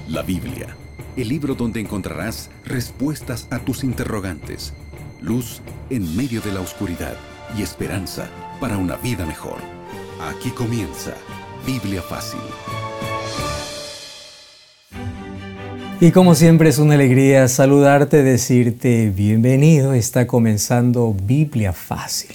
La Biblia, el libro donde encontrarás respuestas a tus interrogantes, luz en medio de la oscuridad y esperanza para una vida mejor. Aquí comienza Biblia Fácil. Y como siempre es una alegría saludarte, decirte bienvenido. Está comenzando Biblia Fácil.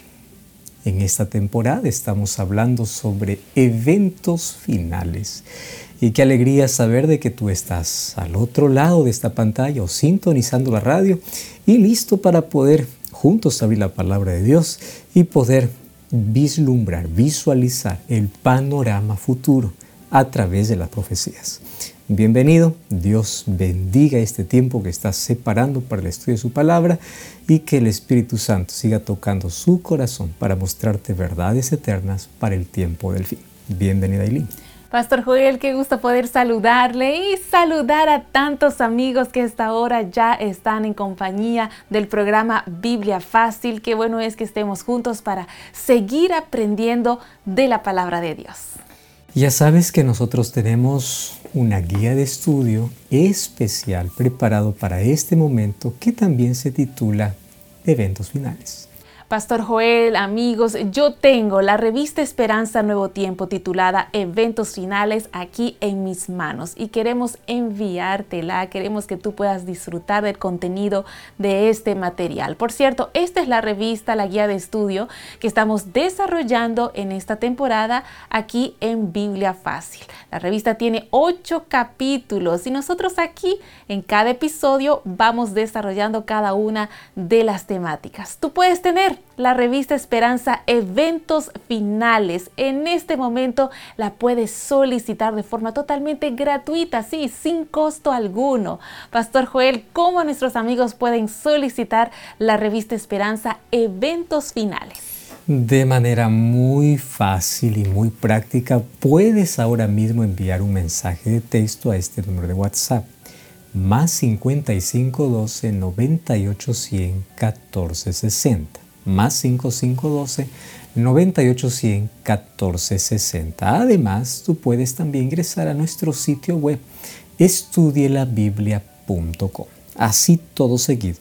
En esta temporada estamos hablando sobre eventos finales. Y qué alegría saber de que tú estás al otro lado de esta pantalla o sintonizando la radio y listo para poder juntos abrir la palabra de Dios y poder vislumbrar, visualizar el panorama futuro a través de las profecías. Bienvenido, Dios bendiga este tiempo que estás separando para el estudio de su palabra y que el Espíritu Santo siga tocando su corazón para mostrarte verdades eternas para el tiempo del fin. Bienvenida, Aileen. Pastor Joel, qué gusto poder saludarle y saludar a tantos amigos que a esta hora ya están en compañía del programa Biblia Fácil. Qué bueno es que estemos juntos para seguir aprendiendo de la palabra de Dios. Ya sabes que nosotros tenemos una guía de estudio especial preparado para este momento que también se titula Eventos Finales. Pastor Joel, amigos, yo tengo la revista Esperanza Nuevo Tiempo titulada Eventos Finales aquí en mis manos y queremos enviártela, queremos que tú puedas disfrutar del contenido de este material. Por cierto, esta es la revista, la guía de estudio que estamos desarrollando en esta temporada aquí en Biblia Fácil. La revista tiene 8 capítulos y nosotros aquí en cada episodio vamos desarrollando cada una de las temáticas. Tú puedes tener la revista Esperanza Eventos Finales. En este momento la puedes solicitar de forma totalmente gratuita, sí, sin costo alguno. Pastor Joel, ¿cómo nuestros amigos pueden solicitar la revista Esperanza Eventos Finales? De manera muy fácil y muy práctica, puedes ahora mismo enviar un mensaje de texto a este número de WhatsApp, más 5512 98 100 14 60. Más 5512 98 100 14 60. Además, tú puedes también ingresar a nuestro sitio web estudielabiblia.com. Así todo seguido,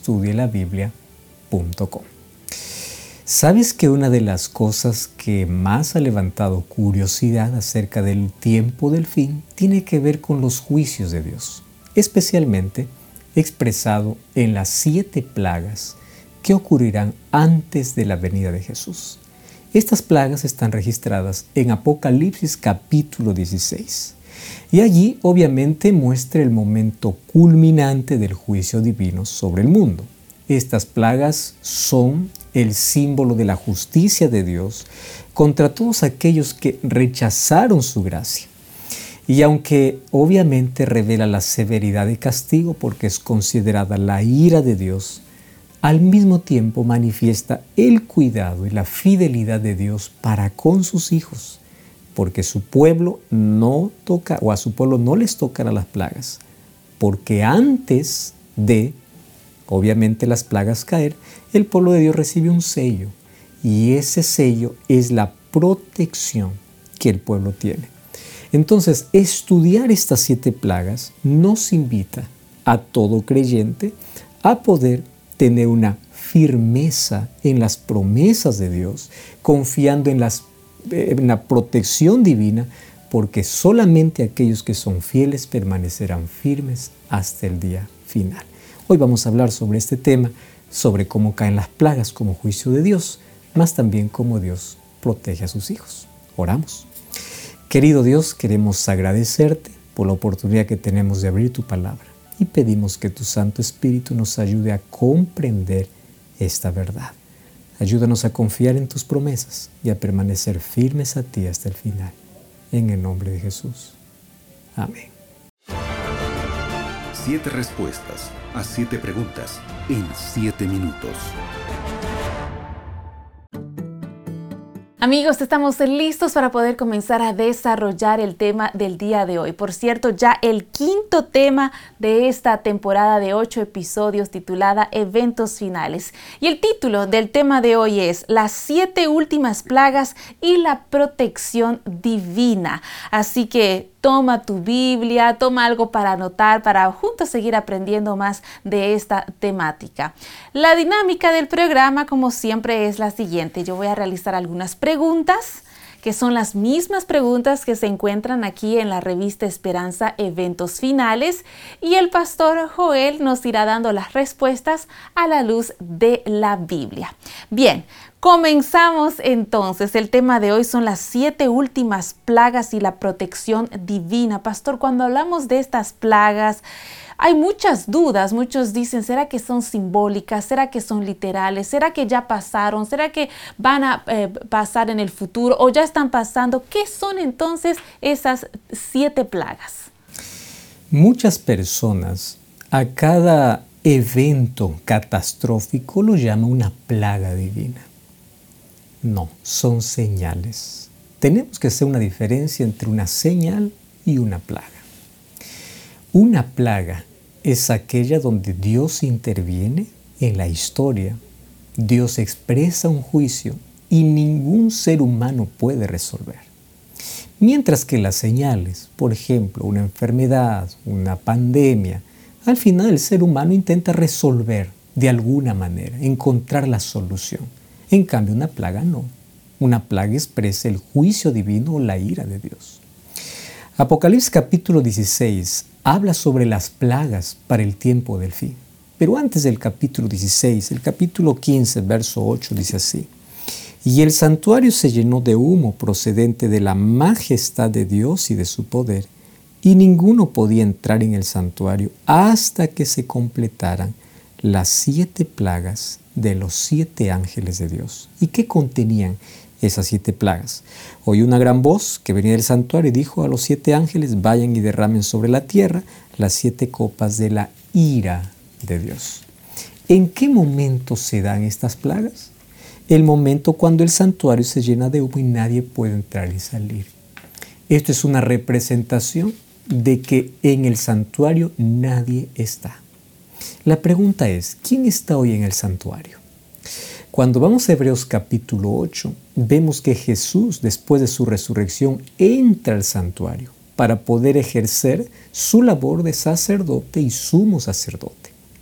estudielabiblia.com. ¿Sabes que una de las cosas que más ha levantado curiosidad acerca del tiempo del fin tiene que ver con los juicios de Dios, especialmente expresado en las 7 plagas que ocurrirán antes de la venida de Jesús? Estas plagas están registradas en Apocalipsis capítulo 16. Y allí obviamente muestra el momento culminante del juicio divino sobre el mundo. Estas plagas son el símbolo de la justicia de Dios contra todos aquellos que rechazaron su gracia. Y aunque obviamente revela la severidad de castigo porque es considerada la ira de Dios, al mismo tiempo manifiesta el cuidado y la fidelidad de Dios para con sus hijos, porque su pueblo no toca, o a su pueblo no les tocará las plagas, porque antes de, obviamente, las plagas caer, el pueblo de Dios recibe un sello, y ese sello es la protección que el pueblo tiene. Entonces, estudiar estas 7 plagas nos invita a todo creyente a poder tener una firmeza en las promesas de Dios, confiando en la protección divina, porque solamente aquellos que son fieles permanecerán firmes hasta el día final. Hoy vamos a hablar sobre este tema, sobre cómo caen las plagas como juicio de Dios, más también cómo Dios protege a sus hijos. Oramos. Querido Dios, queremos agradecerte por la oportunidad que tenemos de abrir tu palabra. Y pedimos que tu Santo Espíritu nos ayude a comprender esta verdad. Ayúdanos a confiar en tus promesas y a permanecer firmes a ti hasta el final. En el nombre de Jesús. Amén. 7 respuestas a 7 preguntas en 7 minutos. Amigos, estamos listos para poder comenzar a desarrollar el tema del día de hoy. Por cierto, ya el 5º tema de esta temporada de 8 episodios titulada Eventos Finales. Y el título del tema de hoy es Las 7 últimas plagas y la protección divina. Así que toma tu Biblia, toma algo para anotar, para juntos seguir aprendiendo más de esta temática. La dinámica del programa, como siempre, es la siguiente. Yo voy a realizar algunas preguntas, que son las mismas preguntas que se encuentran aquí en la revista Esperanza Eventos Finales, y el pastor Joel nos irá dando las respuestas a la luz de la Biblia. Bien, comenzamos entonces. El tema de hoy son las 7 últimas plagas y la protección divina. Pastor, cuando hablamos de estas plagas, hay muchas dudas. Muchos dicen, ¿será que son simbólicas? ¿Será que son literales? ¿Será que ya pasaron? ¿Será que van a pasar en el futuro o ya están pasando? ¿Qué son entonces esas 7 plagas? Muchas personas a cada evento catastrófico lo llaman una plaga divina. No, son señales. Tenemos que hacer una diferencia entre una señal y una plaga. Una plaga es aquella donde Dios interviene en la historia, Dios expresa un juicio y ningún ser humano puede resolver. Mientras que las señales, por ejemplo, una enfermedad, una pandemia, al final el ser humano intenta resolver de alguna manera, encontrar la solución. En cambio, una plaga no. Una plaga expresa el juicio divino o la ira de Dios. Apocalipsis capítulo 16 habla sobre las plagas para el tiempo del fin. Pero antes del capítulo 16, el capítulo 15, verso 8 dice así: y el santuario se llenó de humo procedente de la majestad de Dios y de su poder, y ninguno podía entrar en el santuario hasta que se completaran las 7 plagas de los 7 ángeles de Dios. ¿Y qué contenían esas 7 plagas? Oí una gran voz que venía del santuario y dijo a los 7 ángeles: vayan y derramen sobre la tierra las 7 copas de la ira de Dios. ¿En qué momento se dan estas plagas? El momento cuando el santuario se llena de humo y nadie puede entrar y salir. Esto es una representación de que en el santuario nadie está. La pregunta es, ¿quién está hoy en el santuario? Cuando vamos a Hebreos capítulo 8, vemos que Jesús, después de su resurrección, entra al santuario para poder ejercer su labor de sacerdote y sumo sacerdote.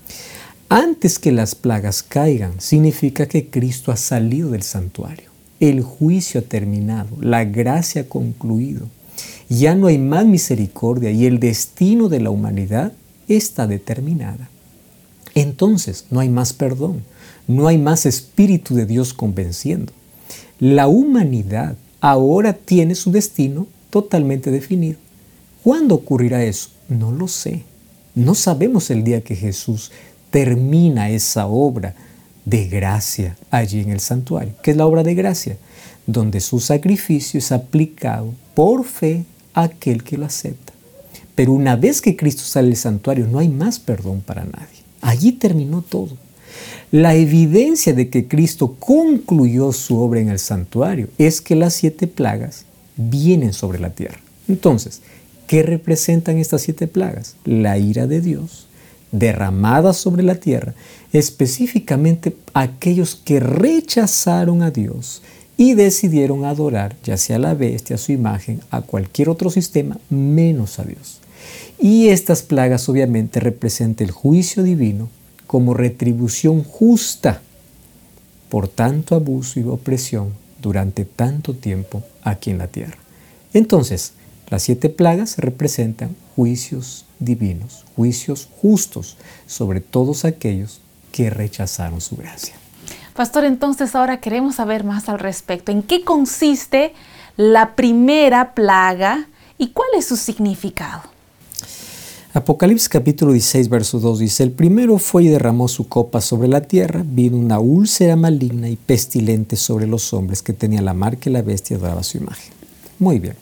Antes que las plagas caigan, significa que Cristo ha salido del santuario. El juicio ha terminado, la gracia ha concluido. Ya no hay más misericordia y el destino de la humanidad está determinada. Entonces no hay más perdón, no hay más Espíritu de Dios convenciendo. La humanidad ahora tiene su destino totalmente definido. ¿Cuándo ocurrirá eso? No lo sé. No sabemos el día que Jesús termina esa obra de gracia allí en el santuario. ¿Qué es la obra de gracia? Donde su sacrificio es aplicado por fe a aquel que lo acepta. Pero una vez que Cristo sale del santuario, no hay más perdón para nadie. Allí terminó todo. La evidencia de que Cristo concluyó su obra en el santuario es que las 7 plagas vienen sobre la tierra. Entonces, ¿qué representan estas 7 plagas? La ira de Dios derramada sobre la tierra, específicamente aquellos que rechazaron a Dios y decidieron adorar, ya sea a la bestia, a su imagen, a cualquier otro sistema, menos a Dios. Y estas plagas obviamente representan el juicio divino como retribución justa por tanto abuso y opresión durante tanto tiempo aquí en la tierra. Entonces, las 7 plagas representan juicios divinos, juicios justos sobre todos aquellos que rechazaron su gracia. Pastor, entonces ahora queremos saber más al respecto. ¿En qué consiste la primera plaga y cuál es su significado? Apocalipsis capítulo 16, verso 2 dice: el primero fue y derramó su copa sobre la tierra, vino una úlcera maligna y pestilente sobre los hombres que tenía la marca y la bestia adoraba su imagen. Muy bien.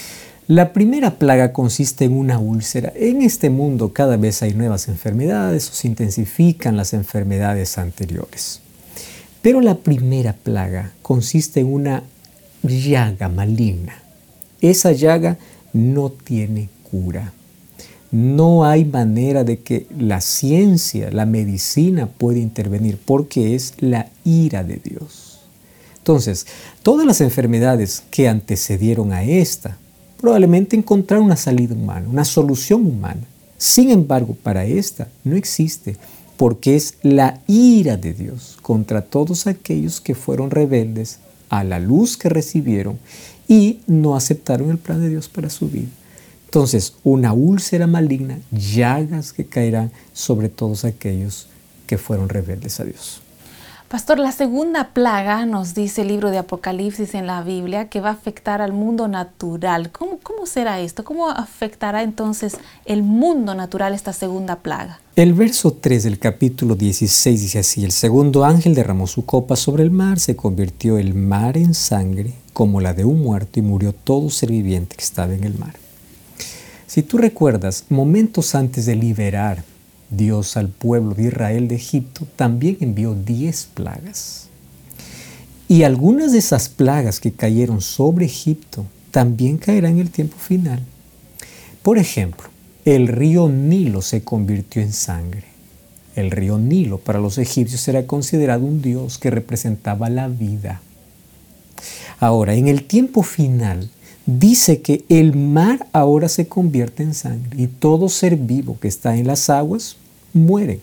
La primera plaga consiste en una úlcera. En este mundo cada vez hay nuevas enfermedades o se intensifican las enfermedades anteriores. Pero la primera plaga consiste en una llaga maligna. Esa llaga no tiene cura. No hay manera de que la ciencia, la medicina pueda intervenir porque es la ira de Dios. Entonces, todas las enfermedades que antecedieron a esta probablemente encontrar una salida humana, una solución humana. Sin embargo, para esta no existe, porque es la ira de Dios contra todos aquellos que fueron rebeldes a la luz que recibieron y no aceptaron el plan de Dios para su vida. Entonces, una úlcera maligna, llagas que caerán sobre todos aquellos que fueron rebeldes a Dios. Pastor, la segunda plaga, nos dice el libro de Apocalipsis en la Biblia, que va a afectar al mundo natural. ¿Cómo será esto? ¿Cómo afectará entonces el mundo natural esta segunda plaga? El verso 3 del capítulo 16 dice así: el segundo ángel derramó su copa sobre el mar, se convirtió el mar en sangre como la de un muerto y murió todo ser viviente que estaba en el mar. Si tú recuerdas, momentos antes de liberar Dios al pueblo de Israel de Egipto, también envió 10 plagas. Y algunas de esas plagas que cayeron sobre Egipto también caerán en el tiempo final. Por ejemplo, el río Nilo se convirtió en sangre. El río Nilo para los egipcios era considerado un dios que representaba la vida. Ahora, en el tiempo final, dice que el mar ahora se convierte en sangre y todo ser vivo que está en las aguas muere.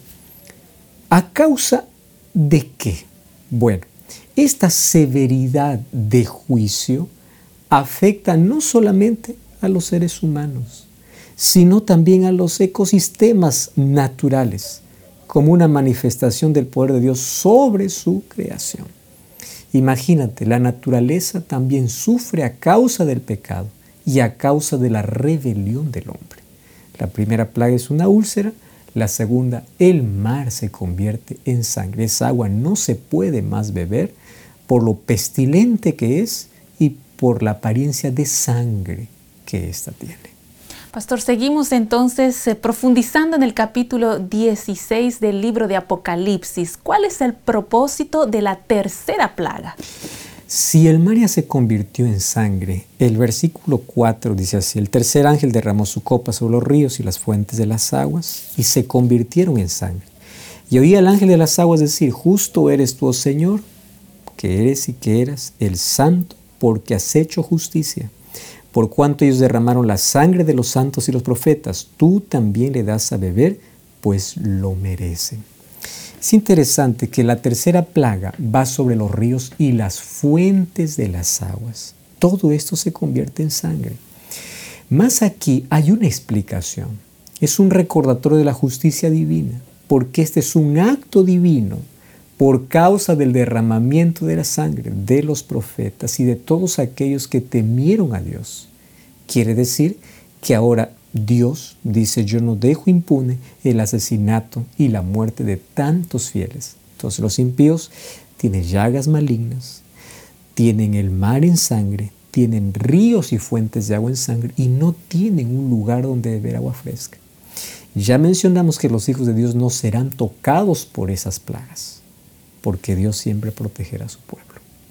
¿A causa de qué? Bueno, esta severidad de juicio afecta no solamente a los seres humanos, sino también a los ecosistemas naturales, como una manifestación del poder de Dios sobre su creación. Imagínate, la naturaleza también sufre a causa del pecado y a causa de la rebelión del hombre. La primera plaga es una úlcera, la segunda, el mar se convierte en sangre. Esa agua no se puede más beber por lo pestilente que es y por la apariencia de sangre que ésta tiene. Pastor, seguimos entonces profundizando en el capítulo 16 del libro de Apocalipsis. ¿Cuál es el propósito de la tercera plaga? Si el mar ya se convirtió en sangre, el versículo 4 dice así: el tercer ángel derramó su copa sobre los ríos y las fuentes de las aguas y se convirtieron en sangre. Y oí al ángel de las aguas decir: justo eres tú, oh Señor, que eres y que eras el santo, porque has hecho justicia. Por cuanto ellos derramaron la sangre de los santos y los profetas, tú también le das a beber, pues lo merecen. Es interesante que la tercera plaga va sobre los ríos y las fuentes de las aguas. Todo esto se convierte en sangre. Más aquí hay una explicación. Es un recordatorio de la justicia divina, porque este es un acto divino por causa del derramamiento de la sangre de los profetas y de todos aquellos que temieron a Dios. Quiere decir que ahora Dios dice: yo no dejo impune el asesinato y la muerte de tantos fieles. Entonces los impíos tienen llagas malignas, tienen el mar en sangre, tienen ríos y fuentes de agua en sangre y no tienen un lugar donde beber agua fresca. Ya mencionamos que los hijos de Dios no serán tocados por esas plagas, porque Dios siempre protegerá a su pueblo.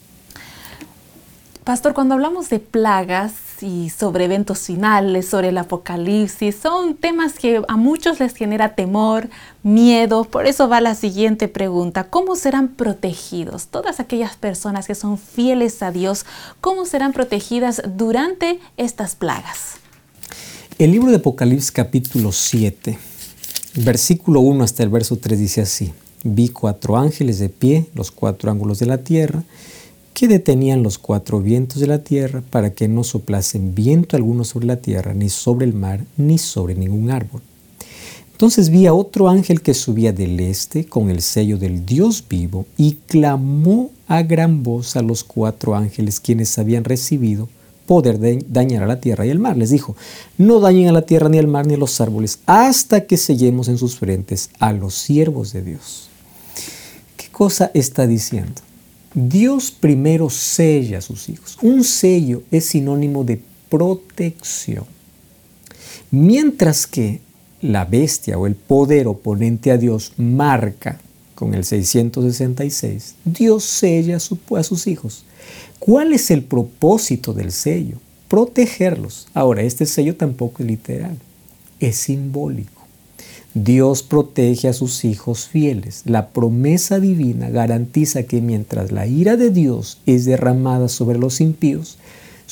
Pastor, cuando hablamos de plagas y sobre eventos finales, sobre el Apocalipsis, son temas que a muchos les genera temor, miedo. Por eso va la siguiente pregunta: ¿cómo serán protegidos todas aquellas personas que son fieles a Dios? ¿Cómo serán protegidas durante estas plagas? El libro de Apocalipsis capítulo 7, versículo 1 hasta el verso 3 dice así: vi 4 ángeles de pie, los 4 ángulos de la tierra, que detenían los 4 vientos de la tierra para que no soplasen viento alguno sobre la tierra, ni sobre el mar, ni sobre ningún árbol. Entonces vi a otro ángel que subía del este con el sello del Dios vivo y clamó a gran voz a los 4 ángeles quienes habían recibido poder de dañar a la tierra y el mar. Les dijo: no dañen a la tierra, ni al mar, ni a los árboles, hasta que sellemos en sus frentes a los siervos de Dios. ¿Qué cosa está diciendo? Dios primero sella a sus hijos. Un sello es sinónimo de protección. Mientras que la bestia o el poder oponente a Dios marca con el 666, Dios sella a sus hijos. ¿Cuál es el propósito del sello? Protegerlos. Ahora, este sello tampoco es literal, es simbólico. Dios protege a sus hijos fieles. La promesa divina garantiza que mientras la ira de Dios es derramada sobre los impíos,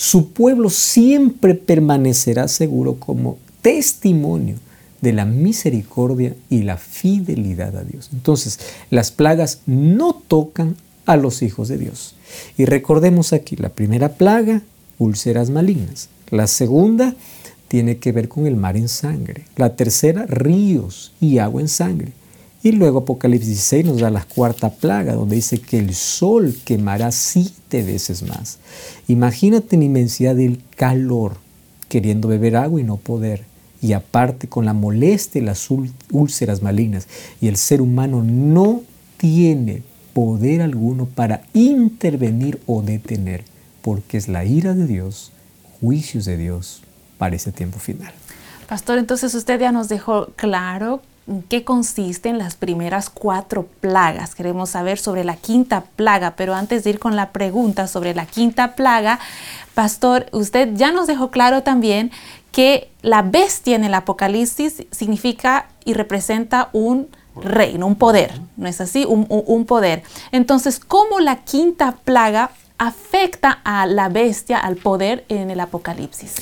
Su pueblo siempre permanecerá seguro como testimonio de la misericordia y la fidelidad a Dios. Entonces, las plagas no tocan a los hijos de Dios. Y recordemos aquí, la primera plaga, úlceras malignas. La segunda tiene que ver con el mar en sangre. La tercera, ríos y agua en sangre. Y luego Apocalipsis 16 nos da la cuarta plaga, donde dice que el sol quemará 7 veces más. Imagínate la inmensidad del calor, queriendo beber agua y no poder. Y aparte con la molestia de las úlceras malignas. Y el ser humano no tiene poder alguno para intervenir o detener, porque es la ira de Dios, juicios de Dios para ese tiempo final. Pastor, entonces usted ya nos dejó claro en qué consisten las primeras 4 plagas. Queremos saber sobre la quinta plaga, pero antes de ir con la pregunta sobre la quinta plaga, Pastor, usted ya nos dejó claro también que la bestia en el Apocalipsis significa y representa un reino, un poder, ¿no es así? Un poder. Entonces, ¿cómo la quinta plaga afecta a la bestia, al poder en el Apocalipsis?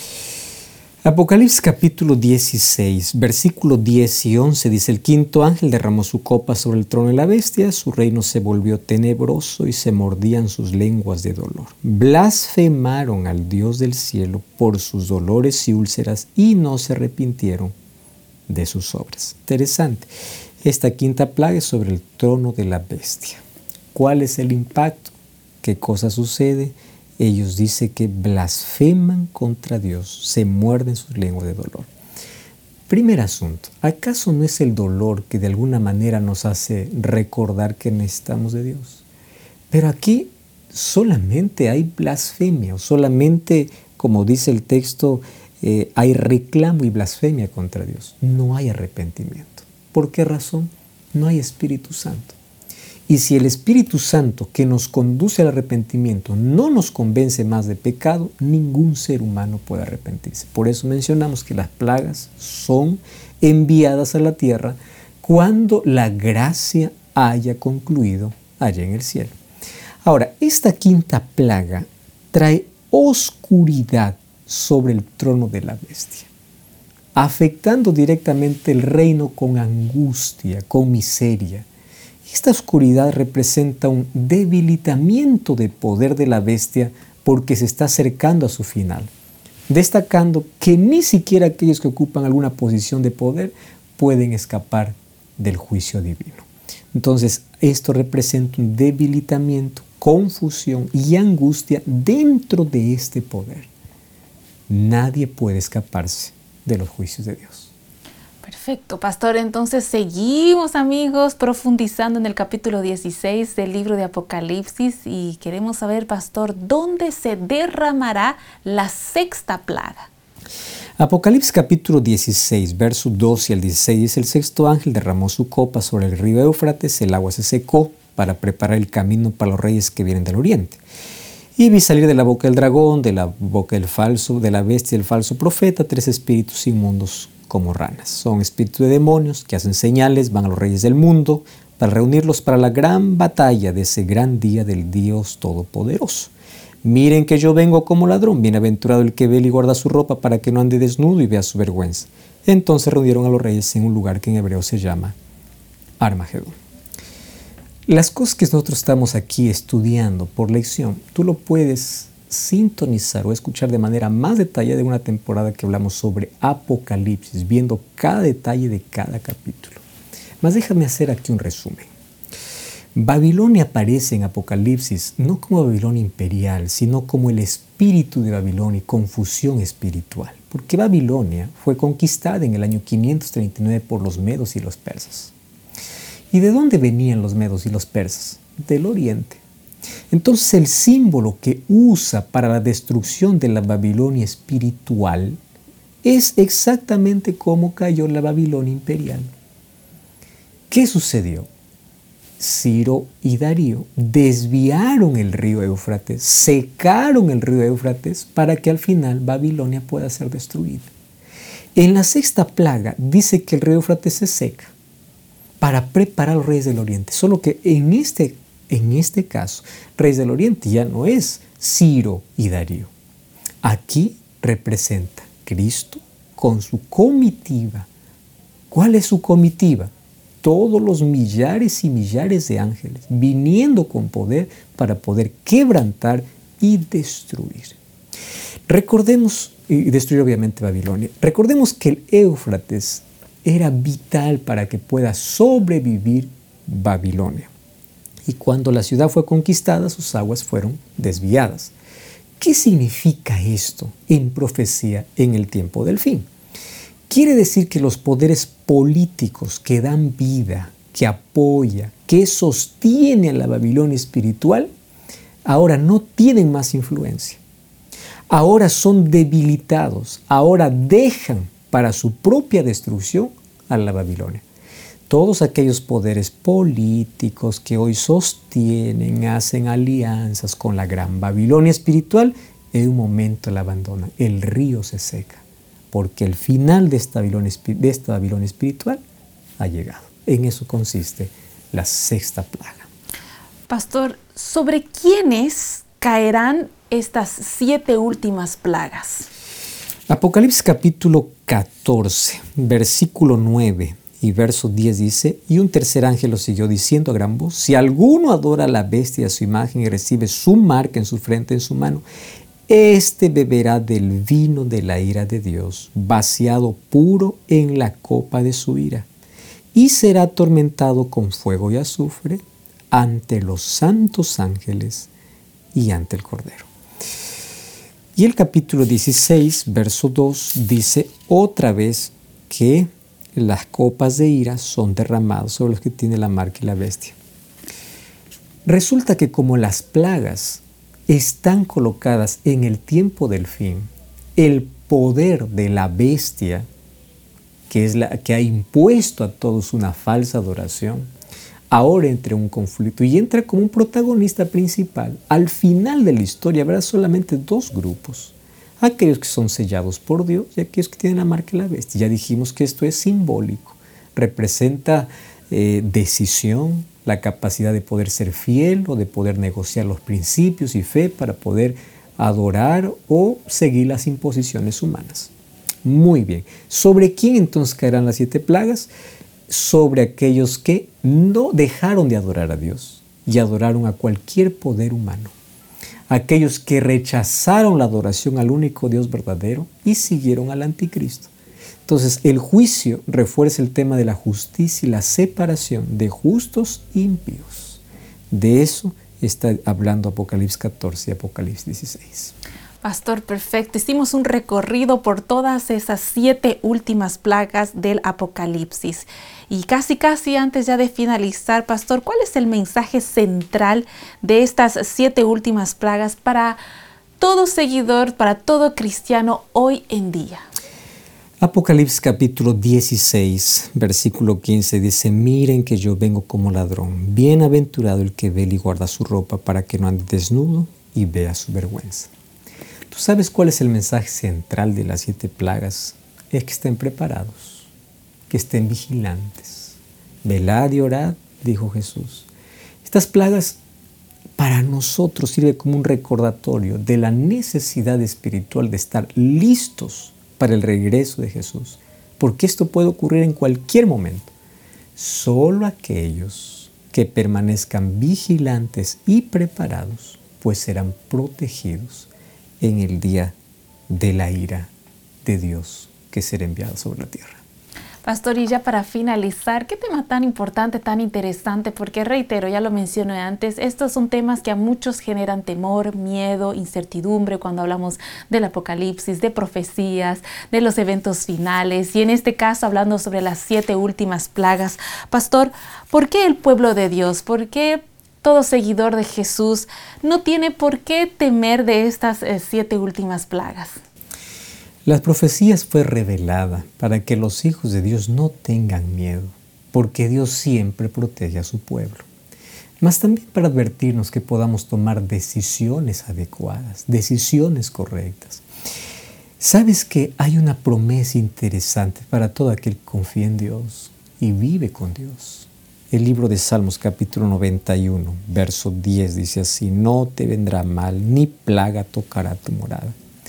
Apocalipsis capítulo 16, versículo 10 y 11 dice: el quinto ángel derramó su copa sobre el trono de la bestia, su reino se volvió tenebroso y se mordían sus lenguas de dolor. Blasfemaron al Dios del cielo por sus dolores y úlceras y no se arrepintieron de sus obras. Interesante. Esta quinta plaga es sobre el trono de la bestia. ¿Cuál es el impacto? ¿Qué cosa sucede? Ellos dicen que blasfeman contra Dios, se muerden sus lenguas de dolor. Primer asunto, ¿acaso no es el dolor que de alguna manera nos hace recordar que necesitamos de Dios? Pero aquí solamente hay blasfemia, o solamente, como dice el texto, hay reclamo y blasfemia contra Dios. No hay arrepentimiento. ¿Por qué razón? No hay Espíritu Santo. Y si el Espíritu Santo que nos conduce al arrepentimiento no nos convence más de pecado, ningún ser humano puede arrepentirse. Por eso mencionamos que las plagas son enviadas a la tierra cuando la gracia haya concluido allá en el cielo. Ahora, esta quinta plaga trae oscuridad sobre el trono de la bestia, afectando directamente el reino con angustia, con miseria. Esta oscuridad representa un debilitamiento de poder de la bestia porque se está acercando a su final, destacando que ni siquiera aquellos que ocupan alguna posición de poder pueden escapar del juicio divino. Entonces, esto representa un debilitamiento, confusión y angustia dentro de este poder. Nadie puede escaparse de los juicios de Dios. Perfecto, Pastor. Entonces seguimos, amigos, profundizando en el capítulo 16 del libro de Apocalipsis y queremos saber, Pastor, ¿dónde se derramará la sexta plaga? Apocalipsis capítulo 16, versos 12 al 16 dice: el sexto ángel derramó su copa sobre el río Éufrates, el agua se secó para preparar el camino para los reyes que vienen del oriente. Y vi salir de la boca del dragón, de la boca del falso, de la bestia y del falso profeta, 3 espíritus inmundos como ranas. Son espíritus de demonios que hacen señales, van a los reyes del mundo para reunirlos para la gran batalla de ese gran día del Dios Todopoderoso. Miren que yo vengo como ladrón, bienaventurado el que vela y guarda su ropa para que no ande desnudo y vea su vergüenza. Entonces reunieron a los reyes en un lugar que en hebreo se llama Armagedón. Las cosas que nosotros estamos aquí estudiando por lección, tú lo puedes sintonizar o escuchar de manera más detallada en una temporada que hablamos sobre Apocalipsis, viendo cada detalle de cada capítulo. Mas déjame hacer aquí un resumen. Babilonia aparece en Apocalipsis no como Babilonia imperial, sino como el espíritu de Babilonia y confusión espiritual, porque Babilonia fue conquistada en el año 539 por los medos y los persas. ¿Y de dónde venían los medos y los persas? Del oriente. Entonces el símbolo que usa para la destrucción de la Babilonia espiritual es exactamente como cayó la Babilonia imperial. ¿Qué sucedió? Ciro y Darío desviaron el río Éufrates, secaron el río Éufrates para que al final Babilonia pueda ser destruida. En la sexta plaga dice que el río Éufrates se seca para preparar a los reyes del oriente, solo que en este caso, reyes del oriente ya no es Ciro y Darío. Aquí representa Cristo con su comitiva. ¿Cuál es su comitiva? Todos los millares y millares de ángeles viniendo con poder para poder quebrantar y destruir. Recordemos, y destruir obviamente Babilonia, recordemos que el Éufrates era vital para que pueda sobrevivir Babilonia. Y cuando la ciudad fue conquistada, sus aguas fueron desviadas. ¿Qué significa esto en profecía en el tiempo del fin? Quiere decir que los poderes políticos que dan vida, que apoya, que sostiene a la Babilonia espiritual, ahora no tienen más influencia. Ahora son debilitados, ahora dejan para su propia destrucción a la Babilonia. Todos aquellos poderes políticos que hoy sostienen, hacen alianzas con la gran Babilonia espiritual, en un momento la abandonan. El río se seca, porque el final de esta Babilonia espiritual ha llegado. En eso consiste la sexta plaga. Pastor, ¿sobre quiénes caerán estas 7 últimas plagas? Apocalipsis capítulo 14, versículo 9 y verso 10 dice: y un tercer ángel lo siguió diciendo a gran voz: si alguno adora a la bestia a su imagen y recibe su marca en su frente, en su mano, este beberá del vino de la ira de Dios, vaciado puro en la copa de su ira, y será atormentado con fuego y azufre ante los santos ángeles y ante el Cordero. Y el capítulo 16, verso 2, dice otra vez que las copas de ira son derramadas sobre los que tienen la marca y la bestia. Resulta que como las plagas están colocadas en el tiempo del fin, el poder de la bestia, que es la que ha impuesto a todos una falsa adoración, ahora entra en un conflicto y entra como un protagonista principal. Al final de la historia habrá solamente 2 grupos: aquellos que son sellados por Dios y aquellos que tienen la marca de la bestia. Ya dijimos que esto es simbólico, representa decisión, la capacidad de poder ser fiel o de poder negociar los principios y fe para poder adorar o seguir las imposiciones humanas. Muy bien. ¿Sobre quién entonces caerán las 7 plagas? Sobre aquellos que no dejaron de adorar a Dios y adoraron a cualquier poder humano. Aquellos que rechazaron la adoración al único Dios verdadero y siguieron al anticristo. Entonces, el juicio refuerza el tema de la justicia y la separación de justos e impíos. De eso está hablando Apocalipsis 14 y Apocalipsis 16. Pastor, perfecto. Hicimos un recorrido por todas esas 7 últimas plagas del Apocalipsis. Y casi antes ya de finalizar, Pastor, ¿cuál es el mensaje central de estas 7 últimas plagas para todo seguidor, para todo cristiano hoy en día? Apocalipsis capítulo 16, versículo 15 dice: miren que yo vengo como ladrón. Bienaventurado el que vela y guarda su ropa para que no ande desnudo y vea su vergüenza. ¿Tú sabes cuál es el mensaje central de las 7 plagas? Es que estén preparados, que estén vigilantes. Velad y orad, dijo Jesús. Estas plagas para nosotros sirven como un recordatorio de la necesidad espiritual de estar listos para el regreso de Jesús, porque esto puede ocurrir en cualquier momento. Solo aquellos que permanezcan vigilantes y preparados, pues serán protegidos en el día de la ira de Dios que será enviado sobre la tierra. Pastor, y ya para finalizar, qué tema tan importante, tan interesante, porque reitero, ya lo mencioné antes, estos son temas que a muchos generan temor, miedo, incertidumbre cuando hablamos del Apocalipsis, de profecías, de los eventos finales, y en este caso hablando sobre las 7 últimas plagas. Pastor, ¿por qué el pueblo de Dios? ¿Por qué todo seguidor de Jesús no tiene por qué temer de estas 7 últimas plagas? Las profecías fue revelada para que los hijos de Dios no tengan miedo, porque Dios siempre protege a su pueblo. Mas también para advertirnos que podamos tomar decisiones adecuadas, decisiones correctas. ¿Sabes que hay una promesa interesante para todo aquel que confía en Dios y vive con Dios? El libro de Salmos capítulo 91, verso 10 dice así: no te vendrá mal, ni plaga tocará tu morada.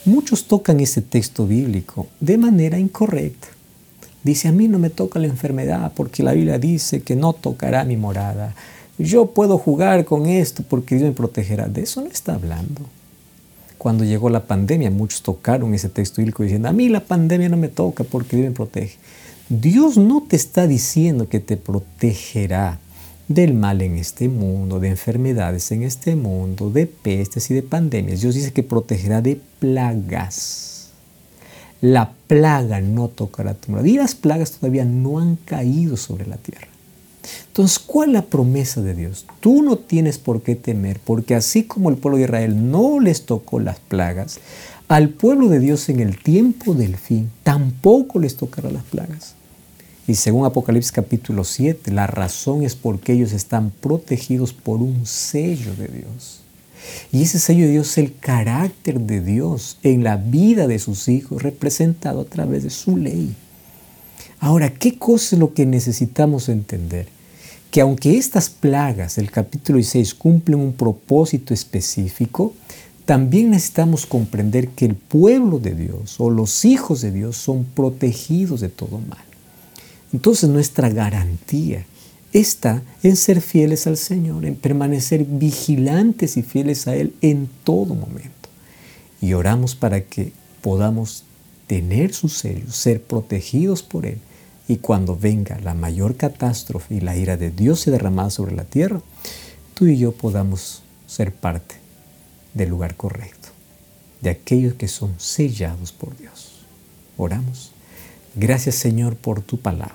Muchos tocan ese texto bíblico de manera incorrecta. Dice, a mí no me toca la enfermedad porque la Biblia dice que no tocará mi morada. Yo puedo jugar con esto porque Dios me protegerá. De eso no está hablando. Cuando llegó la pandemia, muchos tocaron ese texto bíblico diciendo, a mí la pandemia no me toca porque Dios me protege. Dios no te está diciendo que te protegerá del mal en este mundo, de enfermedades en este mundo, de pestes y de pandemias. Dios dice que protegerá de plagas. La plaga no tocará tu morada. Y las plagas todavía no han caído sobre la tierra. Entonces, ¿cuál es la promesa de Dios? Tú no tienes por qué temer, porque así como el pueblo de Israel no les tocó las plagas, al pueblo de Dios en el tiempo del fin tampoco les tocará las plagas. Y según Apocalipsis capítulo 7, la razón es porque ellos están protegidos por un sello de Dios. Y ese sello de Dios es el carácter de Dios en la vida de sus hijos, representado a través de su ley. Ahora, ¿qué cosa es lo que necesitamos entender? Que aunque estas plagas del capítulo 16 cumplen un propósito específico, también necesitamos comprender que el pueblo de Dios o los hijos de Dios son protegidos de todo mal. Entonces nuestra garantía está en ser fieles al Señor, en permanecer vigilantes y fieles a Él en todo momento. Y oramos para que podamos tener su sello, ser protegidos por Él. Y cuando venga la mayor catástrofe y la ira de Dios se derramada sobre la tierra, tú y yo podamos ser parte del lugar correcto, de aquellos que son sellados por Dios. Oramos. Gracias, Señor, por tu palabra.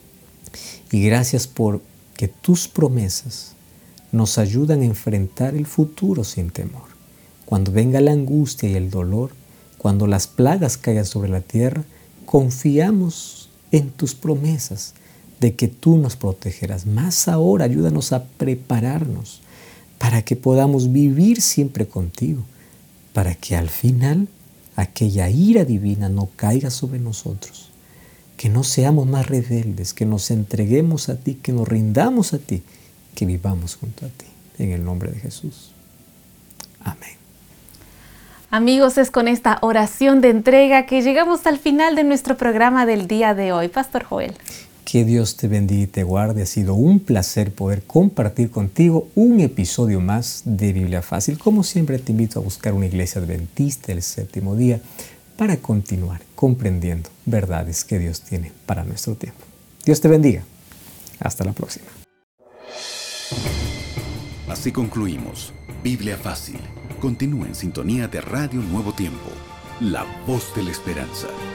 Y gracias por que tus promesas nos ayudan a enfrentar el futuro sin temor. Cuando venga la angustia y el dolor, cuando las plagas caigan sobre la tierra, confiamos en tus promesas de que tú nos protegerás. Más ahora, ayúdanos a prepararnos para que podamos vivir siempre contigo, para que al final aquella ira divina no caiga sobre nosotros. Que no seamos más rebeldes, que nos entreguemos a ti, que nos rindamos a ti, que vivamos junto a ti. En el nombre de Jesús. Amén. Amigos, es con esta oración de entrega que llegamos al final de nuestro programa del día de hoy. Pastor Joel. Que Dios te bendiga y te guarde. Ha sido un placer poder compartir contigo un episodio más de Biblia Fácil. Como siempre, te invito a buscar una iglesia adventista del séptimo día para continuar comprendiendo verdades que Dios tiene para nuestro tiempo. Dios te bendiga. Hasta la próxima. Así concluimos Biblia Fácil. Continúa en sintonía de Radio Nuevo Tiempo, la voz de la esperanza.